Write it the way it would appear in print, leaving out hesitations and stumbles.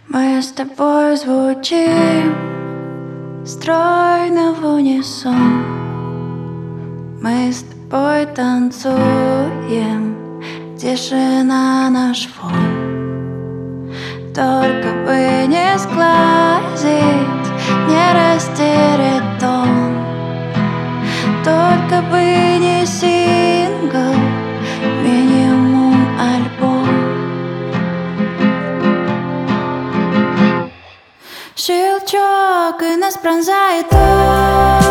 Мы с тобой звучим стройно в унисон. Мы с тобой танцуем, тишина наш фон. Только бы не сглазить, не растерять тон. Только бы не сингл, минимум альбом. Щелчок, и нас пронзает ток.